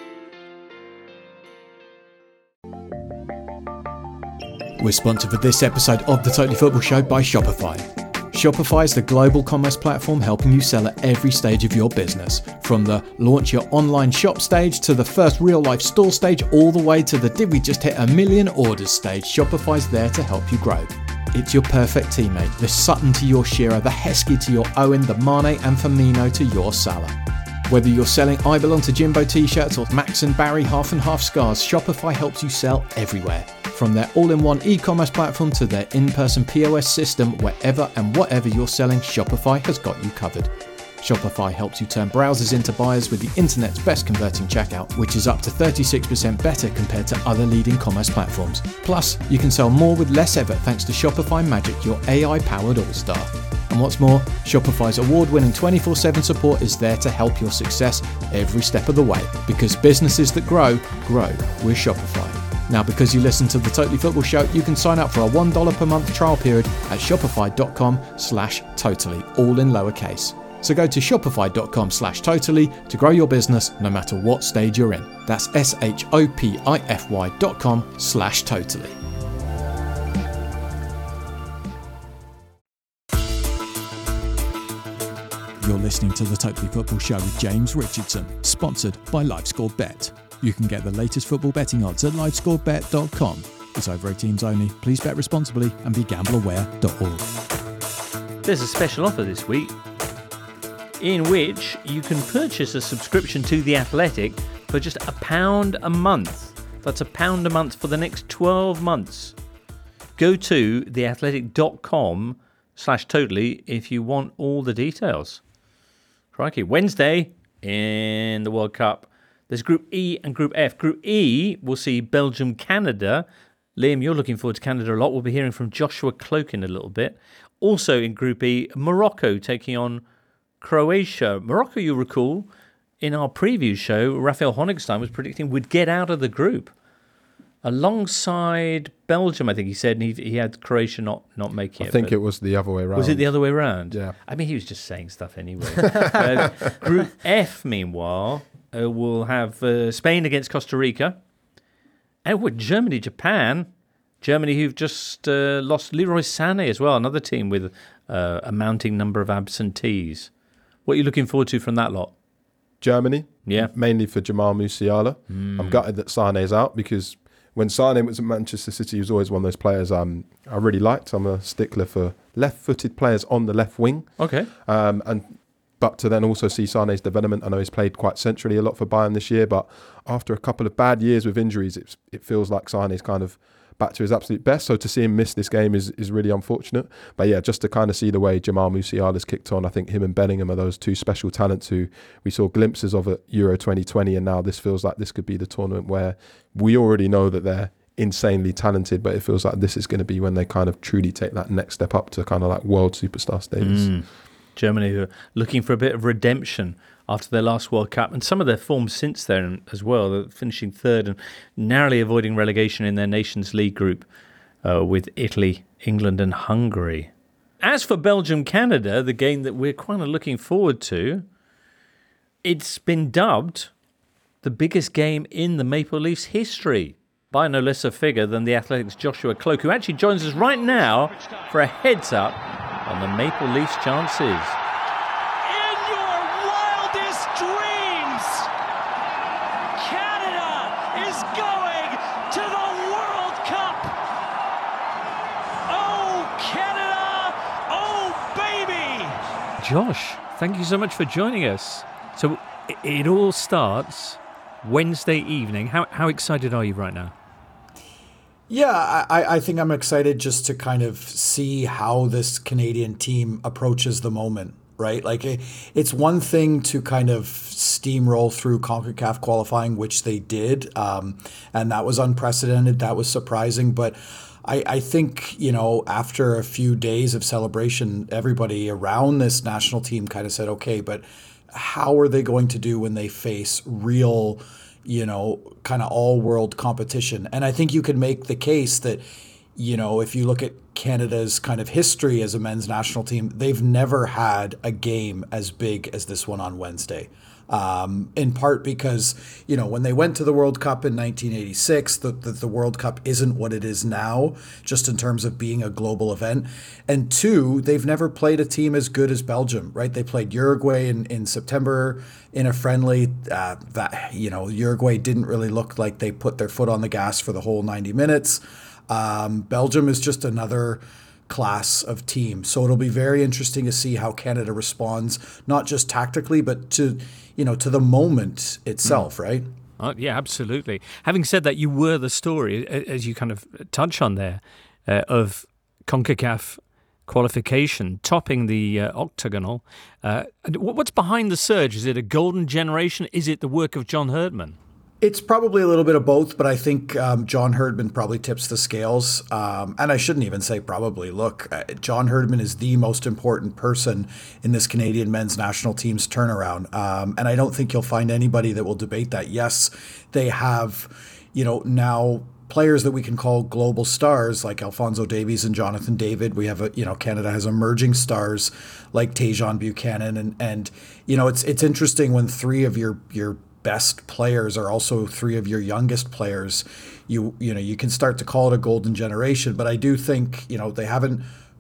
We're sponsored for this episode of the Totally Football Show by Shopify. Shopify is the global commerce platform helping you sell at every stage of your business. From the launch your online shop stage to the first real life store stage, all the way to the did we just hit a million orders stage, Shopify's there to help you grow. It's your perfect teammate, the Sutton to your Shearer, the Heskey to your Owen, the Mane and Firmino to your Salah. Whether you're selling I Belong to Jimbo t-shirts or Max and Barry half and half scarves, Shopify helps you sell everywhere. From their all-in-one e-commerce platform to their in-person P O S system, wherever and whatever you're selling, Shopify has got you covered. Shopify helps you turn browsers into buyers with the internet's best converting checkout, which is up to thirty-six percent better compared to other leading commerce platforms. Plus, you can sell more with less effort thanks to Shopify Magic, your A I-powered all-star. And what's more, Shopify's award-winning twenty-four seven support is there to help your success every step of the way. Because businesses that grow, grow with Shopify. Now, because you listen to the Totally Football Show, you can sign up for a one dollar per month trial period at shopify.com slash totally, all in lowercase. So go to shopify.com slash totally to grow your business no matter what stage you're in. That's S-H-O-P-I-F-Y dot com slash totally. You're listening to the Totally Football Show with James Richardson, sponsored by LiveScoreBet. You can get the latest football betting odds at live score bet dot com. It's over eighteens only. Please bet responsibly and be gamble aware dot org. There's a special offer this week in which you can purchase a subscription to The Athletic for just a pound a month. That's a pound a month for the next twelve months. Go to theathletic.com slash totally if you want all the details. Crikey. Wednesday in the World Cup, there's Group E and Group F. Group E will see Belgium, Canada. Liam, you're looking forward to Canada a lot. We'll be hearing from Joshua Cloak in a little bit. Also in Group E, Morocco taking on Croatia. Morocco, you recall, in our preview show, Raphael Honigstein was predicting would get out of the group. Alongside Belgium, I think he said, and he, he had Croatia not, not making it. I think it was the other way around. Was it the other way around? Yeah. I mean, he was just saying stuff anyway. uh, Group F, meanwhile, uh, will have uh, Spain against Costa Rica. And with Germany, Japan. Germany, who've just uh, lost Leroy Sané as well, another team with uh, a mounting number of absentees. What are you looking forward to from that lot? Germany. Yeah. Mainly for Jamal Musiala. Mm. I'm gutted that Sané's out because when Sané was at Manchester City, he was always one of those players um, I really liked. I'm a stickler for left-footed players on the left wing. Okay. Um, and but to then also see Sané's development, I know he's played quite centrally a lot for Bayern this year, but after a couple of bad years with injuries, it's, it feels like Sané's kind of back to his absolute best. So to see him miss this game is, is really unfortunate. But yeah, just to kind of see the way Jamal Musiala's kicked on, I think him and Bellingham are those two special talents who we saw glimpses of at Euro twenty twenty, and now this feels like this could be the tournament where we already know that they're insanely talented, but it feels like this is going to be when they kind of truly take that next step up to kind of like world superstar status. Mm. Germany, who are looking for a bit of redemption after their last World Cup, and some of their form since then as well. They're finishing third and narrowly avoiding relegation in their Nations League group uh, with Italy, England and Hungary. As for Belgium-Canada, the game that we're kind of looking forward to, it's been dubbed the biggest game in the Maple Leafs history by no less a figure than the Athletic's Joshua Cloak, who actually joins us right now for a heads-up on the Maple Leafs' chances. In your wildest dreams, Josh, thank you so much for joining us. So it, it all starts Wednesday evening. How how excited are you right now? Yeah, I, I think I'm excited just to kind of see how this Canadian team approaches the moment, right? Like it, it's one thing to kind of steamroll through CONCACAF qualifying, which they did, um, and that was unprecedented. That was surprising, but I, I think, you know, after a few days of celebration, everybody around this national team kind of said, okay, but how are they going to do when they face real, you know, kind of all-world competition? And I think you can make the case that, you know, if you look at Canada's kind of history as a men's national team, they've never had a game as big as this one on Wednesday. Um, in part because, you know, when they went to the World Cup in nineteen eighty-six, the, the, the World Cup isn't what it is now, just in terms of being a global event. And two, they've never played a team as good as Belgium, right? They played Uruguay in, in September in a friendly uh, that, you know, Uruguay didn't really look like they put their foot on the gas for the whole ninety minutes. Um, Belgium is just another class of team. So it'll be very interesting to see how Canada responds, not just tactically, but to, you know, to the moment itself, mm. right? Oh, yeah, absolutely. Having said that, you were the story, as you kind of touch on there, uh, of CONCACAF qualification, topping the uh, octagonal. Uh, what's behind the surge? Is it a golden generation? Is it the work of John Herdman? It's probably a little bit of both, but I think um, John Herdman probably tips the scales. Um, and I shouldn't even say probably. Look, uh, John Herdman is the most important person in this Canadian men's national team's turnaround. Um, and I don't think you'll find anybody that will debate that. Yes, they have, you know, now players that we can call global stars like Alphonso Davies and Jonathan David. We have, a, you know, Canada has emerging stars like Tajon Buchanan. And, and you know, it's it's interesting when three of your your best players are also three of your youngest players. You you know, you can start to call it a golden generation, but I do think, you know, they haven't,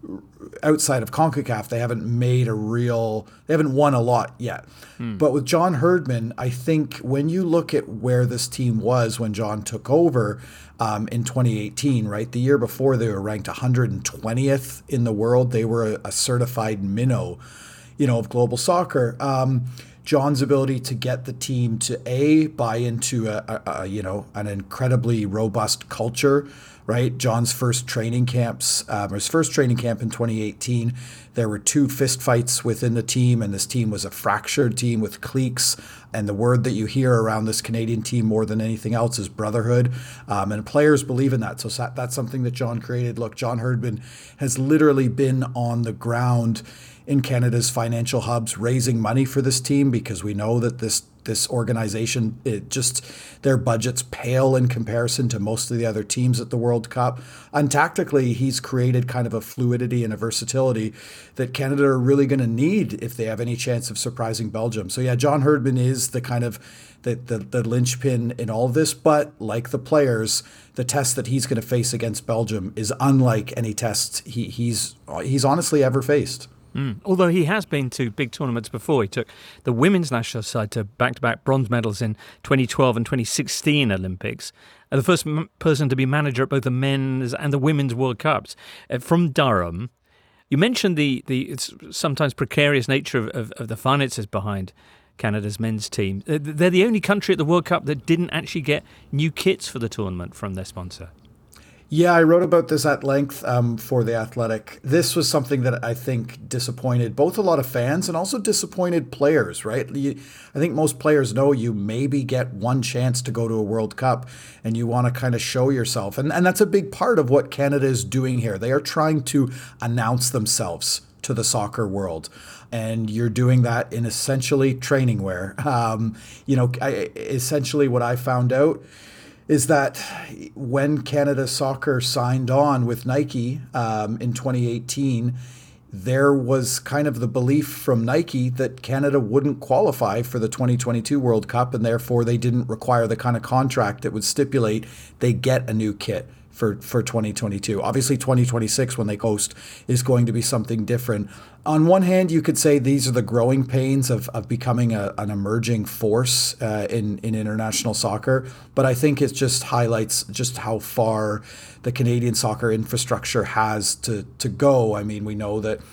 outside of CONCACAF, they haven't made a real, they haven't won a lot yet. Hmm. But with John Herdman, I think when you look at where this team was when John took over um, in twenty eighteen, right? The year before they were ranked one hundred twentieth in the world. They were a, a certified minnow, you know, of global soccer. Um, John's ability to get the team to A, buy into a, a, a you know, an incredibly robust culture, right? John's first training camps, um, his first training camp in twenty eighteen, there were two fistfights within the team, and this team was a fractured team with cliques. And the word that you hear around this Canadian team more than anything else is brotherhood. Um, and players believe in that. So that's something that John created. Look, John Herdman has literally been on the ground in Canada's financial hubs raising money for this team, because we know that this this organization, it just, their budgets pale in comparison to most of the other teams at the World Cup. And tactically, he's created kind of a fluidity and a versatility that Canada are really going to need if they have any chance of surprising Belgium. So yeah, John Herdman is the kind of the, the, the linchpin in all of this, but like the players, the test that he's going to face against Belgium is unlike any test he, he's he's honestly ever faced. Mm. Although he has been to big tournaments before. He took the women's national side to back-to-back bronze medals in twenty twelve and twenty sixteen Olympics. And the first m- person to be manager at both the men's and the women's World Cups. Uh, from Durham, you mentioned the, the it's sometimes precarious nature of, of, of the finances behind Canada's men's team. They're the only country at the World Cup that didn't actually get new kits for the tournament from their sponsor. Yeah, I wrote about this at length um, for The Athletic. This was something that I think disappointed both a lot of fans and also disappointed players, right? You, I think most players know you maybe get one chance to go to a World Cup and you want to kind of show yourself. And, and that's a big part of what Canada is doing here. They are trying to announce themselves to the soccer world. And you're doing that in essentially training wear. Um, you know, I, essentially what I found out is that when Canada Soccer signed on with Nike um, in twenty eighteen, there was kind of the belief from Nike that Canada wouldn't qualify for the twenty twenty-two World Cup, and therefore they didn't require the kind of contract that would stipulate they get a new kit for, for twenty twenty-two. Obviously, twenty twenty-six, when they host, is going to be something different. On one hand, you could say these are the growing pains of, of becoming a, an emerging force uh, in, in international soccer, but I think it just highlights just how far the Canadian soccer infrastructure has to, to go. I mean, we know that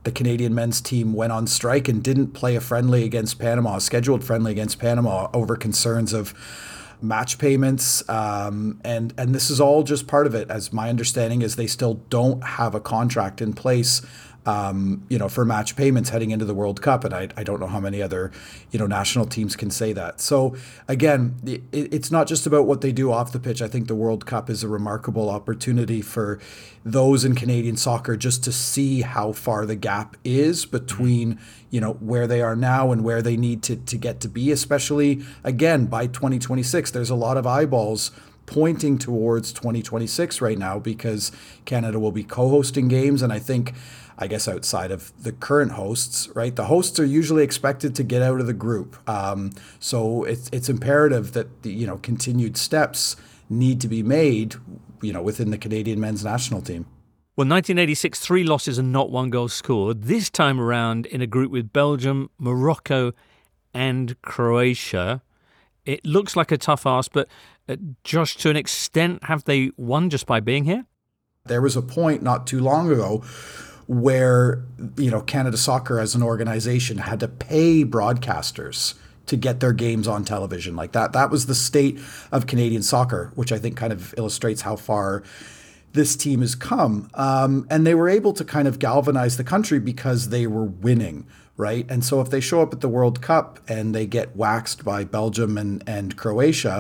the Canadian men's team went on strike and didn't play a friendly against Panama, a scheduled friendly against Panama, over concerns of match payments. Um, and, and this is all just part of it, as my understanding is they still don't have a contract in place Um, you know, for match payments heading into the World Cup. And I, I don't know how many other, you know, national teams can say that. So again, it, it's not just about what they do off the pitch. I think the World Cup is a remarkable opportunity for those in Canadian soccer just to see how far the gap is between, you know, where they are now and where they need to, to get to be, especially, again, by twenty twenty-six. There's a lot of eyeballs pointing towards twenty twenty-six right now because Canada will be co-hosting games. And I think, I guess outside of the current hosts, right? The hosts are usually expected to get out of the group. Um, so it's it's imperative that the, you know, continued steps need to be made, you know, within the Canadian men's national team. Well, nineteen eighty-six, three losses and not one goal scored. This time around in a group with Belgium, Morocco and Croatia. It looks like a tough ask, but uh, Josh, to an extent, have they won just by being here? There was a point not too long ago where, you know, Canada Soccer as an organization had to pay broadcasters to get their games on television like that. That was the state of Canadian soccer, which I think kind of illustrates how far this team has come. Um, and they were able to kind of galvanize the country because they were winning, right? And so if they show up at the World Cup and they get waxed by Belgium and, and Croatia,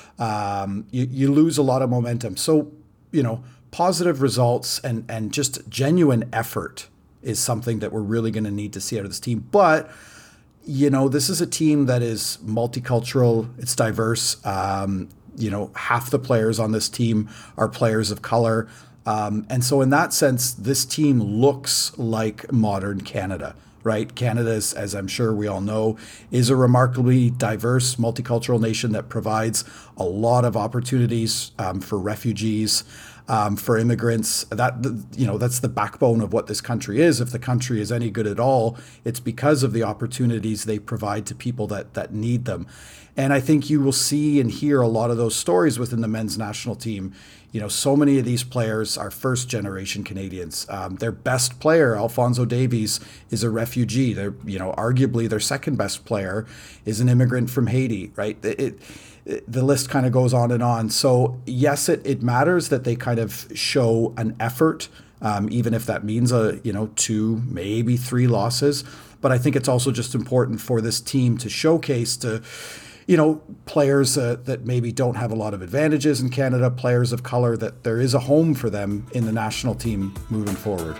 um, you, you lose a lot of momentum. So, you know, positive results and, and just genuine effort is something that we're really going to need to see out of this team. But, you know, this is a team that is multicultural. It's diverse. Um, you know, half the players on this team are players of color. Um, and so in that sense, this team looks like modern Canada, right? Canada, is, as I'm sure we all know, is a remarkably diverse, multicultural nation that provides a lot of opportunities um, for refugees, Um, for immigrants. That, you know, that's the backbone of what this country is. If the country is any good at all, it's because of the opportunities they provide to people that that need them. And I think you will see and hear a lot of those stories within the men's national team. You know, so many of these players are first generation Canadians. Um, their best player, Alphonso Davies, is a refugee. They're, you know, arguably their second best player is an immigrant from Haiti, right? It, it the list kind of goes on and on. So yes, it, it matters that they kind of show an effort, um, even if that means a, you know, two, maybe three losses. But I think it's also just important for this team to showcase to, you know, players uh, that maybe don't have a lot of advantages in Canada, players of color, that there is a home for them in the national team moving forward.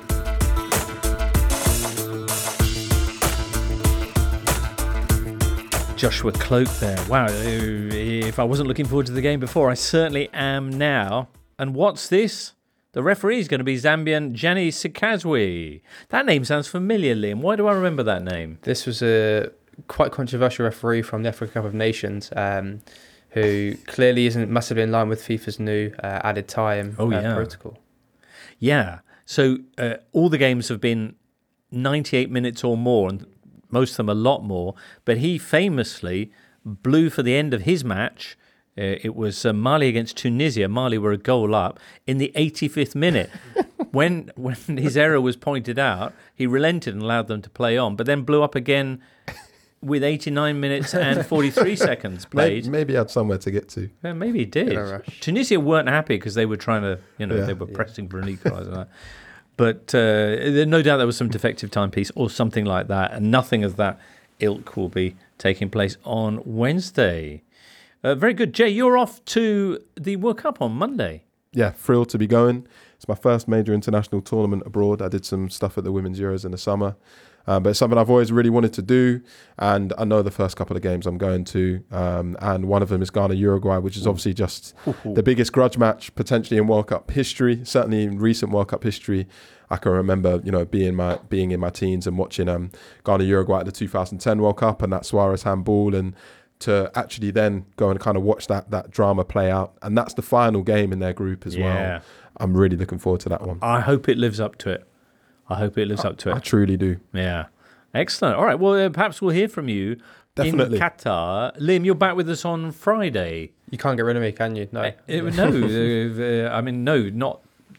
Joshua Cloke there. Wow, if I wasn't looking forward to the game before, I certainly am now. And what's this? The referee is going to be Zambian Gianni Sikazwe. That name sounds familiar, Liam. Why do I remember that name? This was a quite controversial referee from the Africa Cup of Nations, um, who clearly isn't massively in line with FIFA's new uh, added time oh, uh, yeah. protocol. Yeah. So uh, all the games have been ninety-eight minutes or more, and most of them a lot more. But he famously blew for the end of his match. Uh, it was uh, Mali against Tunisia. Mali were a goal up in the eighty-fifth minute. when when his error was pointed out, he relented and allowed them to play on, but then blew up again with eighty-nine minutes and forty-three seconds played. Maybe, maybe he had somewhere to get to. Yeah, maybe he did. Tunisia weren't happy because they were trying to, you know, Yeah. they were pressing for an equaliser. But uh, no doubt there was some defective timepiece or something like that, and nothing of that ilk will be taking place on Wednesday. Uh, very good. Jay, you're off to the World Cup on Monday. Yeah, thrilled to be going. It's my first major international tournament abroad. I did some stuff at the Women's Euros in the summer. Um, but it's something I've always really wanted to do. And I know the first couple of games I'm going to. Um, and one of them is Ghana-Uruguay, which is obviously just the biggest grudge match potentially in World Cup history. Certainly in recent World Cup history. I can remember, you know, being my being in my teens and watching um, Ghana-Uruguay at the two thousand ten World Cup and that Suarez handball, and to actually then go and kind of watch that that drama play out. And that's the final game in their group as Yeah. well. I'm really looking forward to that one. I hope it lives up to it. I hope it lives I, up to it. I truly do. Yeah. Excellent. All right. Well, uh, perhaps we'll hear from you Definitely. in Qatar. Liam, you're back with us on Friday. You can't get rid of me, can you? No. Uh, no. uh, uh, I mean, no, not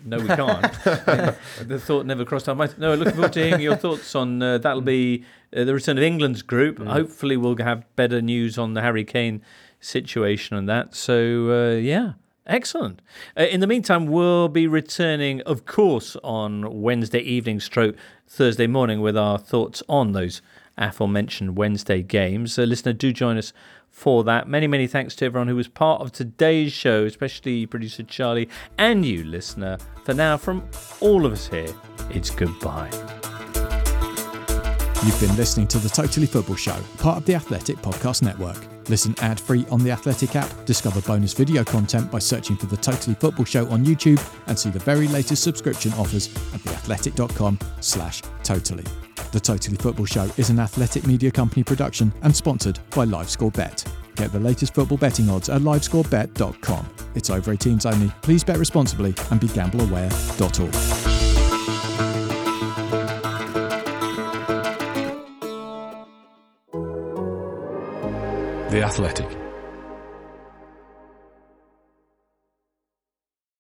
no, we can't. The thought never crossed our mind. No, looking forward to hearing your thoughts on uh, that'll be uh, the return of England's group. Mm. Hopefully, we'll have better news on the Harry Kane situation and that. So, uh, yeah. Excellent. Uh, in the meantime, we'll be returning, of course, on Wednesday evening stroke Thursday morning with our thoughts on those aforementioned Wednesday games. Uh, listener, do join us for that. Many, many thanks to everyone who was part of today's show, especially producer Charlie and you, listener. For now, from all of us here, it's goodbye. You've been listening to The Totally Football Show, part of the Athletic Podcast Network. Listen ad-free on the Athletic app, discover bonus video content by searching for The Totally Football Show on YouTube, and see the very latest subscription offers at theathletic.com slash totally. The Totally Football Show is an Athletic Media Company production and sponsored by LiveScore Bet. Get the latest football betting odds at livescore bet dot com. It's over eighteens only. Please bet responsibly and be gamble aware dot org. The Athletic.